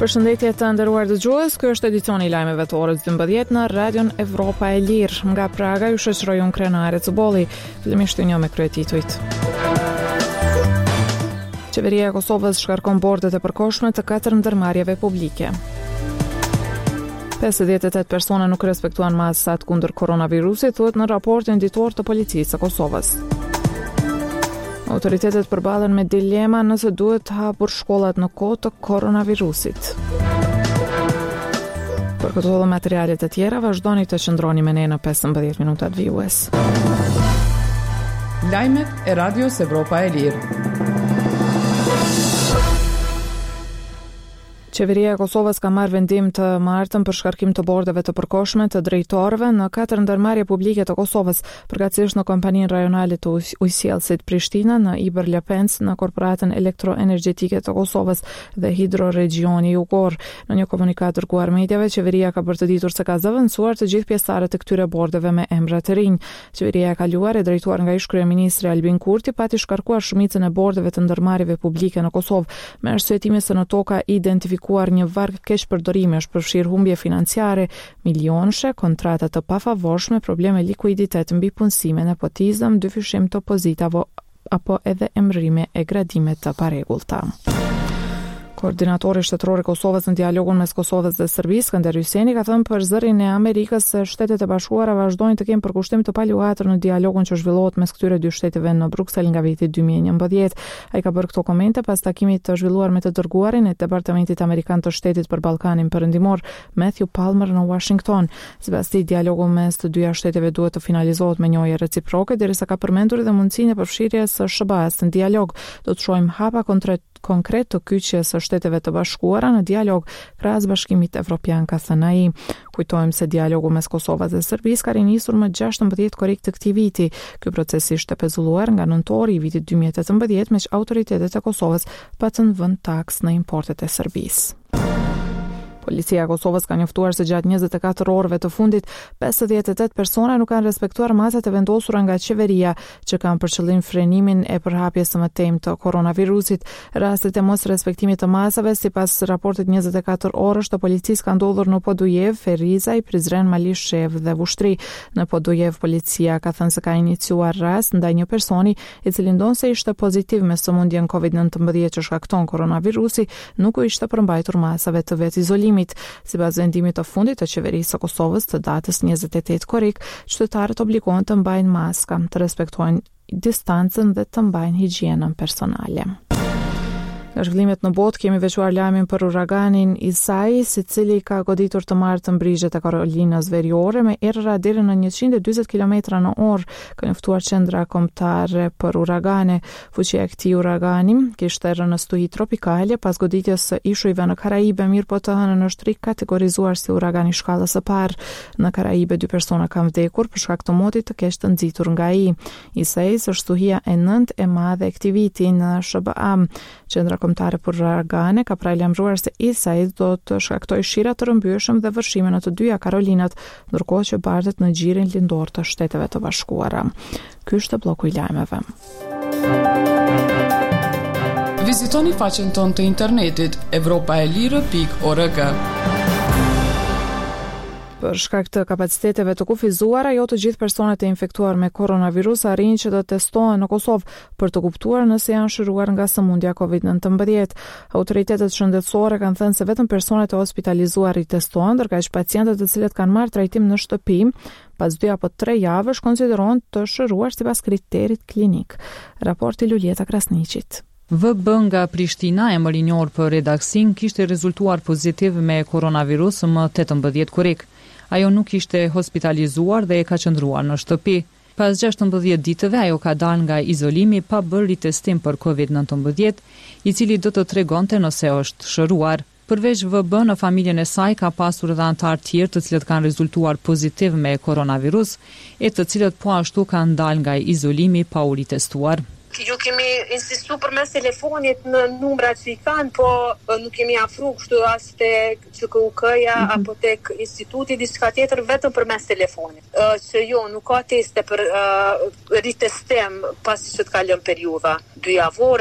Përshëndetje të nderuar dëgjues, ky është edicioni i lajmeve të orës 12 në Radion Evropa e Lirë. Nga Praga ju shoqëroj unë Krenare Cubolli. Fillimisht një me kryetitujt. Qeveria e Kosovës shkarkon bordet e përkohshme të 4 ndërmarrjeve publike. 58 persona nuk respektuan masat kundër koronavirusit, thuhet në raportin ditor të policisë së Kosovës. Autoritetet përballen me dilema nëse duhet të hapur shkollat në kohë të koronavirusit. Për këto dhe materialet e tjera, vazhdoni të qëndroni me ne në 15 minutat vijues. Lajmet e Radios Evropa e Lirë. Qeveria e Kosovës ka marrë vendim të martën për shkarkim të bordeve të përkohshme të drejtorëve në 4 ndërmarrje publike të Kosovës, përkatësisht në kompaninë rajonale të ujësjellësit Prishtina, në Iber Lepenc, në Korporatën Elektroenergjetike të Kosovës dhe Hidroregioni Jugor. Në një komunikat dërguar mediave, qeveria ka bërë të ditur se ka zëvendësuar të gjithë pjesëtarët e këtyre bordeve me emra të rinj. Qeveria e kaluar, e drejtuar nga ish-kryeministri Albin Kurti, pati shkarkuar shumicën e bordeve të ndërmarrjeve publike në Kosovë, me arsyetimin se në toka një varg keq përdorimi është përfshirë humbje financiare, milionëshe, kontrata të pafavorshme, probleme likuiditet, mbi punësime, nepotizëm, dyfishim të pozitave apo edhe emërime e gradime të paregullta. Koordinatori shtetëror i Kosovës në dialogun mes Kosovës dhe Serbisë, Skënder Hyseni, ka thënë për zërin e Amerikës se Shtetet e Bashkuara vazhdojnë të kenë përkushtim të paluajtur në dialogun që zhvillohet mes këtyre dy shteteve në Bruksel nga viti 2011. Ai ka bërë këto komente pas takimit të zhvilluar me të dërguarin e Departamentit Amerikan të Shtetit për Ballkanin Perëndimor, Matthew Palmer, në Washington. Sipas tij, dialogu mes të dyja shteteve duhet të finalizohet me njëjë reciproke, derisa ka përmendur edhe mundësinë e përfshirjes së SBA-s në dialog. Do të shohim hapa konkret të kyçjes së Shteteve të Bashkuara në dialog krahas Bashkimit Evropian, ka thënë ai. Kujtojmë se dialogu mes Kosovës dhe Serbisë ka rinisur më 16 korrik të këtij viti. Ky proces ishte pezulluar nga nëntori i vitit 2018, me që autoritetet e Kosovës patën vënë taks në importet e Serbisë. Policia e Kosovës ka njoftuar se gjatë 24 orëve të fundit 58 persona nuk kanë respektuar masat e vendosura nga qeveria që kanë për qëllim frenimin e përhapjes së mëtejmë të koronavirusit. Rastet e mos respektimit të masave, sipas raportit 24 orësh të policisë, ka ndodhur në Podujev, Ferizaj, Prizren, Malishev dhe Vushtri. Në Podujev, policia ka thënë se ka iniciuar rast ndaj një personi i cili ndonë se ishte pozitiv me sëmundjen COVID-19 që shkakton koronavirusi, nuk u ishte përmbajtur masave të vet izolimit. Sipas vendimit të fundit të qeverisë së Kosovës të datës 28 korrik, qytetarët obligohen të mbajnë maska, të respektojnë distancën dhe të mbajnë higjienën personale. Nga zhvillimet në botë, kemi veçuar lajmin për uraganin Isai, i cili ka goditur të martën brigjet e Karolinës Veriore me errëra deri në 140 km/h. Ka njoftuar qendra kombëtare për uragane. Fuqia e këtij uragani kishte rënë stuhi tropikale pas goditjes së ishujve në Karaibe, mirë po të hënën është rikatgorizuar si uragani shkallës së parë. Në Karaibe 2 persona kanë vdekur për shkak të motit të keq të nxitur nga ai. Isai është stuhia e 9 e madhe e këtij viti në SBA. Qendra kombëtare për uragane ka paralajmëruar se Isai do të shkaktojë shira të rrëmbyeshëm dhe vërshime në të dyja Karolinat, ndërkohë që bartet në gjirin lindor të Shteteve të Bashkuara. Ky është bloku i lajmeve. Vizitoni faqen tonë të internetit europaelire.org. Për shkak të kapaciteteve të kufizuara, jo të gjithë personat e infektuar me koronavirus arrin që të testohen në Kosovë për të kuptuar nëse janë shëruar nga sëmundja COVID-19. Autoritetet shëndetësore kanë thënë se vetëm personat e hospitalizuar i testohen, ndërkaq pacientët të cilët kanë marrë trajtim në shtëpi pas 2 apo 3 javësh konsiderohen të shëruar sipas kriterit klinik. Raporti Luljeta Krasniqit. VB nga Prishtina, emër i njohur për redaksin, kishte rezultuar pozitiv me koronavirus më 18 korrik. Ajo nuk ishte hospitalizuar dhe e ka qëndruar në shtëpi. Pas 16 ditëve ajo ka dalë nga izolimi pa bërë ritestim për COVID-19, i cili do të tregonte nëse është shëruar. Përveç VB, në familjen e saj ka pasur edhe anëtar tjerë të cilët kanë rezultuar pozitiv me koronavirus, e të cilët po ashtu kanë dalë nga izolimi pa u ritestuar. Ju kemi insistu për mes telefonit në numrat që i kanë, po nuk kemi afru kështu as tek QKUK-ja apo tek instituti diçka tjetër, vetëm për mes telefonit. Që jo, nuk ka teste për ritestim pasi që të kalon periudha 2 javore.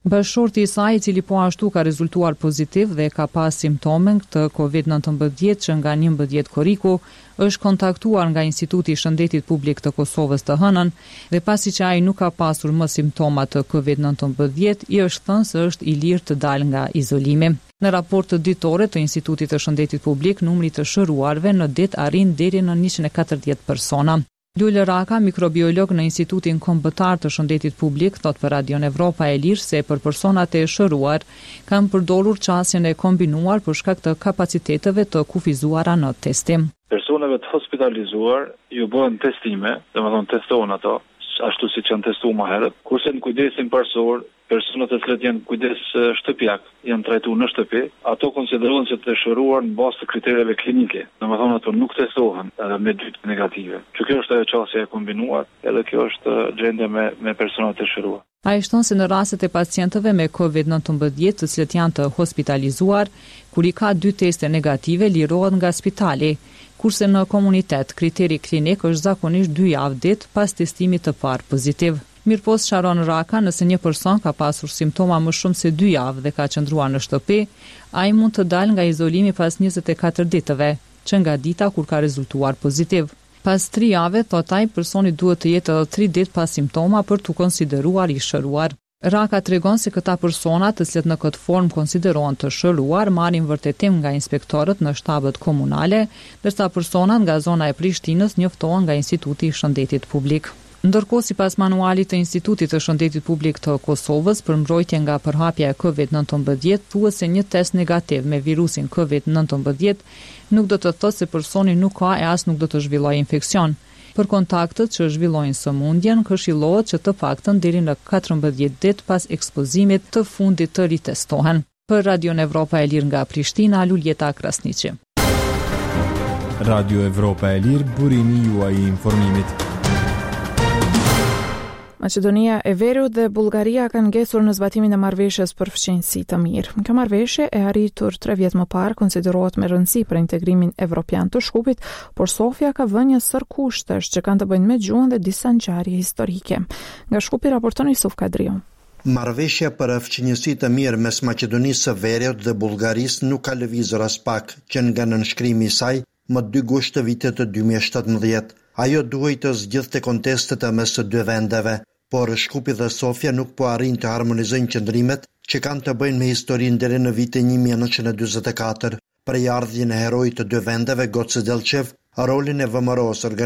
Bashorti i saj, i cili po ashtu ka rezultuar pozitiv dhe ka pas simptome të COVID-19 që nga 11 korriku, është kontaktuar nga Instituti i Shëndetit Publik të Kosovës të hënën dhe pasi që ai nuk ka pasur më simptoma të COVID-19, i është thënë se është i lirë të dalë nga izolimi. Në raport të ditore të Institutit të Shëndetit Publik, numri të shëruarve në ditë arrin deri në 140 persona. Lule Raka, mikrobiolog në Institutin Kombëtar të Shëndetit Publik, thot për Radion Evropa e Lirë se për personat e shëruar kanë përdorur qasjen e kombinuar për shkak të kapaciteteve të kufizuara në testim. Personave të hospitalizuar ju bëhen testime, domethënë testohen ato, ashtu siç janë testuar më herët, kurse në kujdesin parsor, personat e cilët janë kujdes shtëpiak, janë trajtuar në shtëpi, ato konsiderohen se të shëruar në bazë të kritereve klinike. Domethënë ato nuk testohen me dytë negative. Që kjo është ajo qasja e kombinuar, edhe kjo është gjendja me personat e shëruar. Ai shton se në rastet e pacientëve me COVID-19 të cilët janë të hospitalizuar, kur i ka 2 teste negative, lirohet nga spitali, kurse në komunitet kriteri klinik është zakonisht 2 javë ditë pas testimit të parë pozitiv. Mirpos Sharon Raka, nëse një person ka pasur simptoma më shumë se 2 javë dhe ka qëndruar në shtëpi, ai mund të dalë nga izolimi pas 24 ditëve, që nga dita kur ka rezultuar pozitiv. Pas 3 jave, thot ai, personi duhet të jetë edhe 3 ditë pas simptoma për të konsideruar i shëruar. Raka tregon se këta persona, të cilët në këtë formë konsiderohen të shëruar, marrin vërtetim nga inspektorët në shtabet komunale, ndërsa personat nga zona e Prishtinës njoftohen nga Instituti i Shëndetit Publik. Ndërkohë, sipas manualit të Institutit të Shëndetit Publik të Kosovës për mbrojtje nga përhapja e COVID-19, thuhet se një test negativ me virusin COVID-19 nuk do të thotë se personi nuk ka e as nuk do të zhvillojë infeksion. Për kontaktet që zhvillojnë sëmundjen, këshillohet që të paktën deri në 14 ditë pas ekspozimit të fundit të ritestohen. Për Radion Evropa e Lirë nga Prishtina, Luljeta Krasniqi. Radio Evropa e Lirë, burimi juaj i informimit. Maqedonia e Veriut dhe Bullgaria kanë ngesur në zbatimin e marrëveshjes për fqinjësi të mirë. Kjo marrëveshje e arritur 3 vjet më parë konsiderohet me rëndësi për integrimin evropian të Shkupit, por Sofia ka vënë një sër kushtesh që kanë të bëjnë me gjuhën dhe disa ngjarje historike. Nga Shkupi raporton Yusuf Kadriu. Marrëveshja për fqinjësi të mirë mes Maqedonisë së Veriut dhe Bullgarisë nuk ka lëvizur as pak, që nga nënshkrimi i saj më 2 gusht të vitit të 2017. Ajo duhej të zgjidhte kontestet mes së 2 vendeve, por Shkupi dhe Sofia nuk po arrin të harmonizojnë qëndrimet që kanë të bëjnë me historinë deri në vitin 1944. Për ardhjën e heroit të 2 vendeve, Goce Delchev, rolin e VMRO-s